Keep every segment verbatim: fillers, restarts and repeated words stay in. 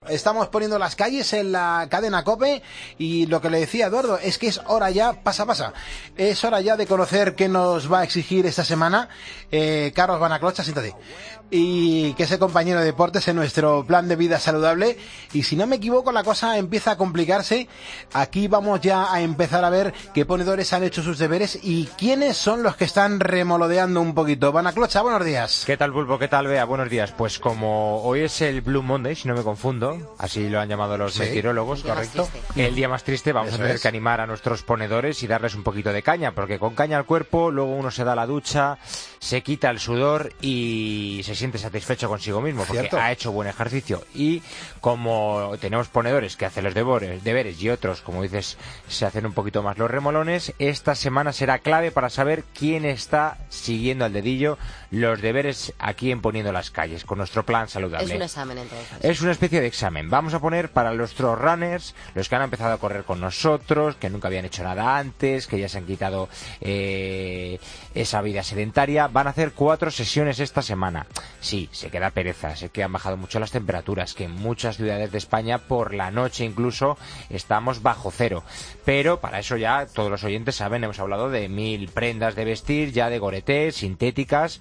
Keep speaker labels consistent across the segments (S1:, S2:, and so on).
S1: Estamos poniendo las calles en la cadena COPE y lo que le decía Eduardo es que es hora ya, pasa, pasa, es hora ya de conocer qué nos va a exigir esta semana eh, Carlos Banaclocha, siéntate, y que es el compañero de deportes en nuestro plan de vida saludable. Y si no me equivoco, la cosa empieza a complicarse. Aquí vamos ya a empezar a ver qué ponedores han hecho sus deberes y quiénes son los que están remolodeando un poquito. Banaclocha, buenos días.
S2: ¿Qué tal, Pulpo? ¿Qué tal, Bea? Buenos días. Pues como hoy es el Blue Monday, si no me confundo, así lo han llamado los sí. meteorólogos, correcto, el día más triste, vamos Eso a tener es. que animar a nuestros ponedores y darles un poquito de caña, porque con caña al cuerpo, luego uno se da la ducha, se quita el sudor y se siente satisfecho consigo mismo, porque ¿Cierto? ha hecho buen ejercicio. Y como tenemos ponedores que hacen los deberes, deberes y otros, como dices, se hacen un poquito más los remolones, esta semana será clave para saber quién está siguiendo al dedillo los deberes aquí en Poniendo las Calles, con nuestro plan saludable.
S3: Es un examen, entonces.
S2: Es una especie de examen. Vamos a poner para nuestros runners, los que han empezado a correr con nosotros, que nunca habían hecho nada antes, que ya se han quitado eh, esa vida sedentaria, van a hacer cuatro sesiones esta semana. Sí, se queda pereza, sé que han bajado mucho las temperaturas, que en muchas ciudades de España por la noche incluso estamos bajo cero, pero para eso ya todos los oyentes saben, hemos hablado de mil prendas de vestir, ya de Gore-Tex, sintéticas,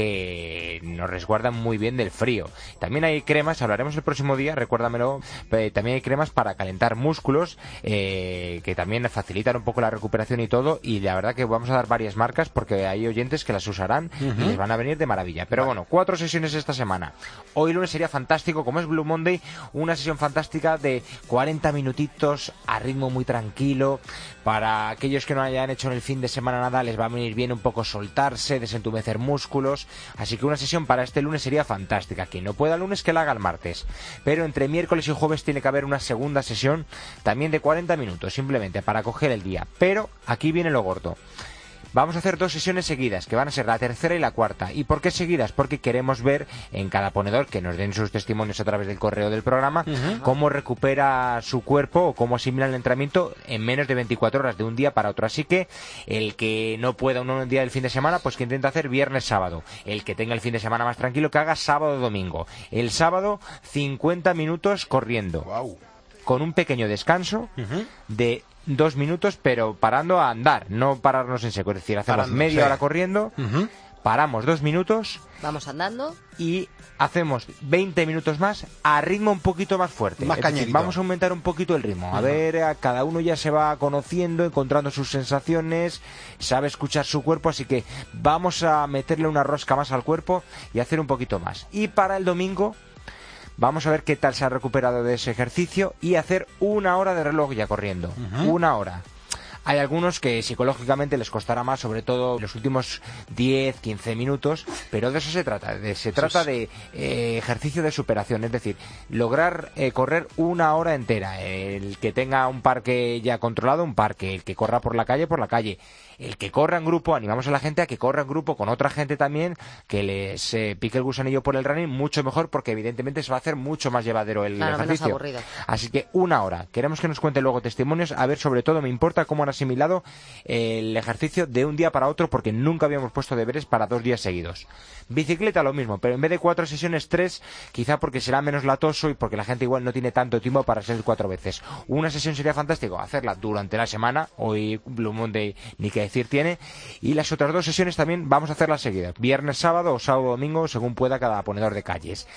S2: que nos resguardan muy bien del frío. También hay cremas, hablaremos el próximo día, recuérdamelo, eh, también hay cremas para calentar músculos, eh, que también facilitan un poco la recuperación y todo, y la verdad que vamos a dar varias marcas porque hay oyentes que las usarán uh-huh. y les van a venir de maravilla. Pero vale. bueno, cuatro sesiones esta semana. Hoy lunes sería fantástico, como es Blue Monday, una sesión fantástica de cuarenta minutitos a ritmo muy tranquilo. Para aquellos que no hayan hecho en el fin de semana nada, les va a venir bien un poco soltarse, desentumecer músculos. Así que una sesión para este lunes sería fantástica. Quien no pueda el lunes, que la haga el martes. Pero entre miércoles y jueves tiene que haber una segunda sesión, también de cuarenta minutos, simplemente para coger el día. Pero aquí viene lo gordo. Vamos a hacer dos sesiones seguidas, que van a ser la tercera y la cuarta. ¿Y por qué seguidas? Porque queremos ver en cada ponedor, que nos den sus testimonios a través del correo del programa, uh-huh. cómo recupera su cuerpo o cómo asimila el entrenamiento en menos de veinticuatro horas, de un día para otro. Así que el que no pueda un día del fin de semana, pues que intenta hacer viernes, sábado. El que tenga el fin de semana más tranquilo, que haga sábado, domingo. El sábado, cincuenta minutos corriendo. Wow. Con un pequeño descanso uh-huh. de dos minutos, pero parando a andar, no pararnos en seco. Es decir, hacemos Parando, media sí. hora corriendo, uh-huh. paramos dos minutos,
S3: vamos andando
S2: y hacemos veinte minutos más a ritmo un poquito más fuerte.
S1: Más cañerito.
S2: Vamos a aumentar un poquito el ritmo. A uh-huh. ver, a cada uno ya se va conociendo, encontrando sus sensaciones, sabe escuchar su cuerpo, así que vamos a meterle una rosca más al cuerpo y hacer un poquito más. Y para el domingo vamos a ver qué tal se ha recuperado de ese ejercicio y hacer una hora de reloj ya corriendo. Uh-huh. Una hora. Hay algunos que psicológicamente les costará más, sobre todo los últimos diez, quince minutos, pero de eso se trata. De, se trata de eh, ejercicio de superación, es decir, lograr eh, correr una hora entera. El que tenga un parque ya controlado, un parque. El que corra por la calle, por la calle. El que corra en grupo, animamos a la gente a que corra en grupo con otra gente también, que les eh, pique el gusanillo por el running, mucho mejor, porque evidentemente se va a hacer mucho más llevadero el
S3: claro,
S2: ejercicio.
S3: Menos aburrido.
S2: Así que una hora. Queremos que nos cuente luego testimonios, a ver, sobre todo me importa cómo han asimilado el ejercicio de un día para otro, porque nunca habíamos puesto deberes para dos días seguidos. Bicicleta lo mismo, pero en vez de cuatro sesiones, tres, quizá porque será menos latoso y porque la gente igual no tiene tanto tiempo para hacer cuatro veces. Una sesión sería fantástico, hacerla durante la semana, hoy Blue Monday ni que decir tiene, y las otras dos sesiones también vamos a hacerlas seguidas, viernes, sábado o sábado, domingo, según pueda cada ponedor de calles.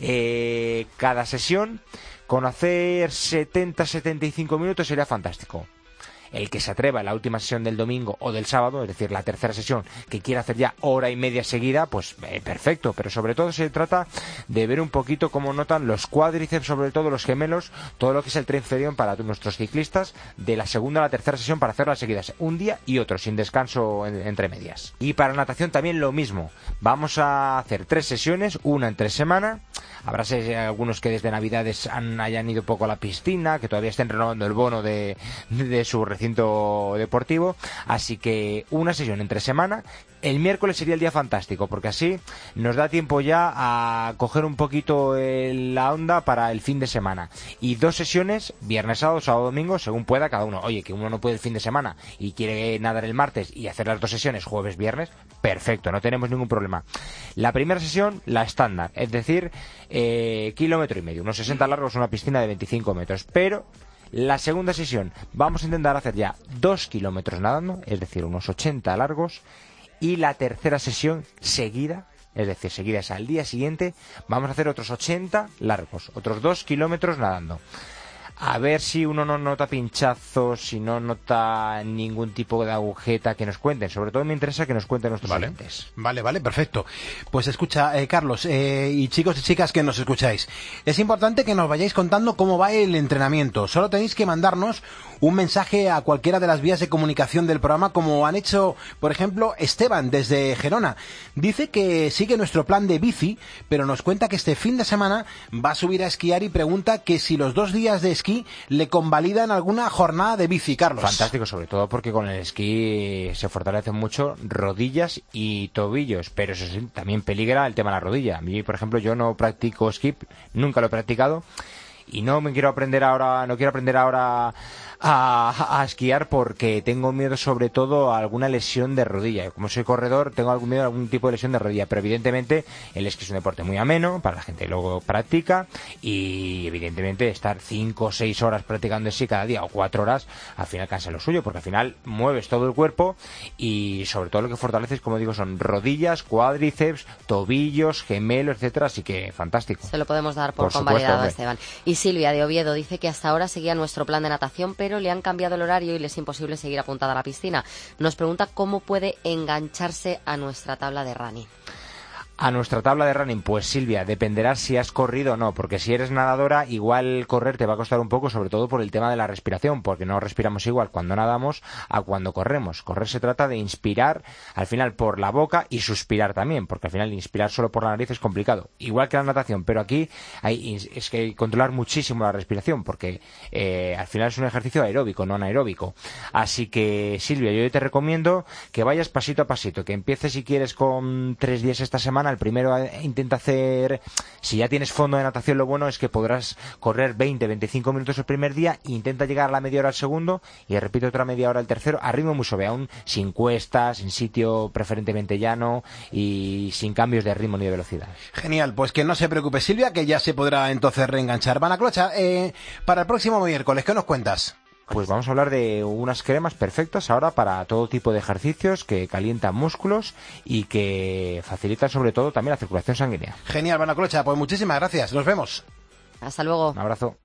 S2: Eh, cada sesión, con hacer setenta a setenta y cinco minutos sería fantástico. El que se atreva en la última sesión del domingo o del sábado, es decir, la tercera sesión, que quiera hacer ya hora y media seguida, pues eh, perfecto, pero sobre todo se trata de ver un poquito cómo notan los cuádriceps, sobre todo los gemelos, todo lo que es el tren inferior para nuestros ciclistas, de la segunda a la tercera sesión para hacerlas seguidas, un día y otro, sin descanso en, entre medias. Y para natación también lo mismo, vamos a hacer tres sesiones, una entre semana. Habrá algunos que desde Navidades han, hayan ido poco a la piscina, que todavía estén renovando el bono de, de su recinto deportivo, así que una sesión entre semana. El miércoles sería el día fantástico, porque así nos da tiempo ya a coger un poquito el, la onda para el fin de semana. Y dos sesiones, viernes, sábado, sábado, domingo, según pueda cada uno. Oye, que uno no puede el fin de semana y quiere nadar el martes y hacer las dos sesiones jueves, viernes, perfecto, no tenemos ningún problema. La primera sesión, la estándar, es decir, eh, kilómetro y medio, unos sesenta largos, una piscina de veinticinco metros, pero la segunda sesión vamos a intentar hacer ya dos kilómetros nadando, es decir, unos ochenta largos, y la tercera sesión seguida, es decir, seguidas al día siguiente, vamos a hacer otros ochenta largos, otros dos kilómetros nadando. A ver si uno no nota pinchazos, si no nota ningún tipo de agujeta, que nos cuenten. Sobre todo me interesa que nos cuenten nuestros
S1: Vale,
S2: oyentes.
S1: vale, vale, perfecto. Pues escucha, eh, Carlos, eh, y chicos y chicas que nos escucháis, es importante que nos vayáis contando cómo va el entrenamiento. Solo tenéis que mandarnos un mensaje a cualquiera de las vías de comunicación del programa, como han hecho, por ejemplo, Esteban desde Gerona. Dice que sigue nuestro plan de bici, pero nos cuenta que este fin de semana va a subir a esquiar y pregunta que si los dos días de esquí le convalidan alguna jornada de bici, Carlos.
S2: Fantástico, sobre todo porque con el esquí se fortalecen mucho rodillas y tobillos, pero eso sí, también peligra el tema de la rodilla. A mí, por ejemplo, yo no practico esquí, nunca lo he practicado y no me quiero aprender ahora, no quiero aprender ahora a, a esquiar porque tengo miedo sobre todo a alguna lesión de rodilla. Como soy corredor, tengo algún miedo a algún tipo de lesión de rodilla, pero evidentemente el esquí es un deporte muy ameno para la gente que luego practica y evidentemente estar cinco o seis horas practicando esquí cada día o cuatro horas al final cansa lo suyo, porque al final mueves todo el cuerpo y sobre todo lo que fortaleces, como digo, son rodillas, cuádriceps, tobillos, gemelos, etcétera, así que fantástico.
S3: Se lo podemos dar por,
S2: Por
S3: convalidado a
S2: supuesto,
S3: Esteban. Y Silvia de Oviedo dice que hasta ahora seguía nuestro plan de natación, pero le han cambiado el horario y le es imposible seguir apuntada a la piscina. Nos pregunta cómo puede engancharse a nuestra tabla de running.
S2: A nuestra tabla de running, pues Silvia, dependerá si has corrido o no, porque si eres nadadora, igual correr te va a costar un poco, sobre todo por el tema de la respiración, porque no respiramos igual cuando nadamos a cuando corremos. Correr se trata de inspirar al final por la boca y suspirar también, porque al final inspirar solo por la nariz es complicado, igual que la natación, pero aquí hay, es que hay que controlar muchísimo la respiración, porque eh, al final es un ejercicio aeróbico, no anaeróbico. Así que Silvia, yo te recomiendo que vayas pasito a pasito, que empieces si quieres con tres días esta semana. El primero intenta hacer, si ya tienes fondo de natación, lo bueno es que podrás correr veinte, veinticinco minutos el primer día e intenta llegar a la media hora al segundo y repite otra media hora el tercero, a ritmo muy suave, aún sin cuestas, en sitio preferentemente llano y sin cambios de ritmo ni de velocidad.
S1: Genial, pues que no se preocupe Silvia, que ya se podrá entonces reenganchar. Vanaclocha, eh, para el próximo miércoles, ¿qué nos cuentas?
S2: Pues vamos a hablar de unas cremas perfectas ahora para todo tipo de ejercicios que calientan músculos y que facilitan sobre todo también la circulación sanguínea.
S1: Genial, Vanaclocha, pues muchísimas gracias, nos vemos.
S3: Hasta luego.
S2: Un abrazo.